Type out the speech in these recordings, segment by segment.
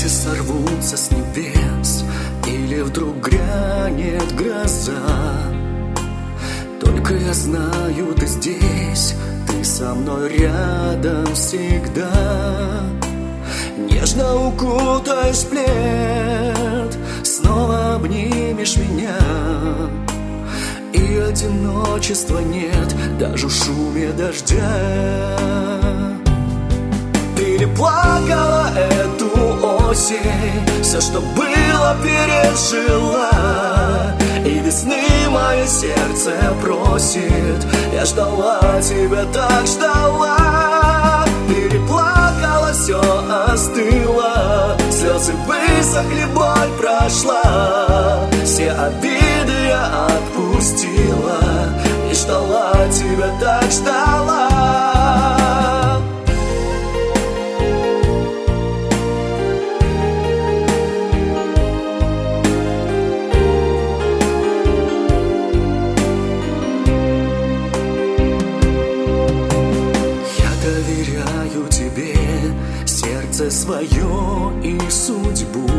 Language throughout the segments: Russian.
звезды сорвутся с небес, или вдруг грянет гроза. Только я знаю, ты здесь, ты со мной рядом всегда. Нежно укутаешь в плед, снова обнимешь меня. И одиночества нет даже в шуме дождя. Ты не плакала эту осень, все, что было, пережила. И весны мое сердце просит, я ждала тебя, так ждала. Переплакала, все остыло, слезы высохли, боль прошла. Все обиды я отпустила и ждала тебя, так ждала. Доверяю тебе сердце свое и судьбу,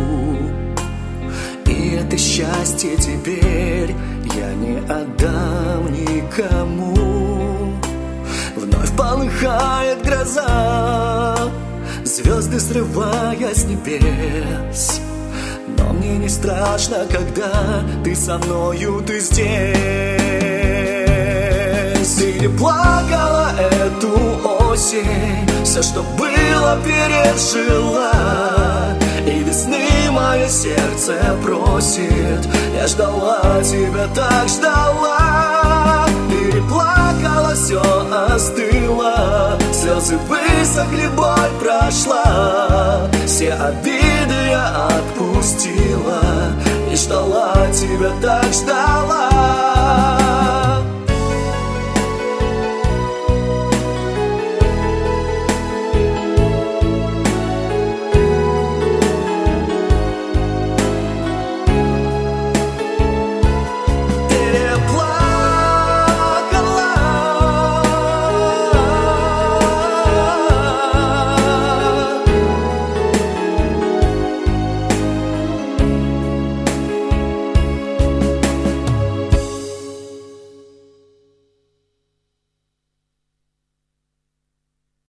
и это счастье теперь я не отдам никому. Вновь полыхает гроза, звезды срывая с небес, но мне не страшно, когда ты со мною, ты здесь. Ты не плакала эту осень, все, что было, пережила. И весны мое сердце просит, я ждала тебя, так ждала. Переплакала, все остыло, слезы высохли, боль прошла. Все обиды я отпустила и ждала тебя, так ждала.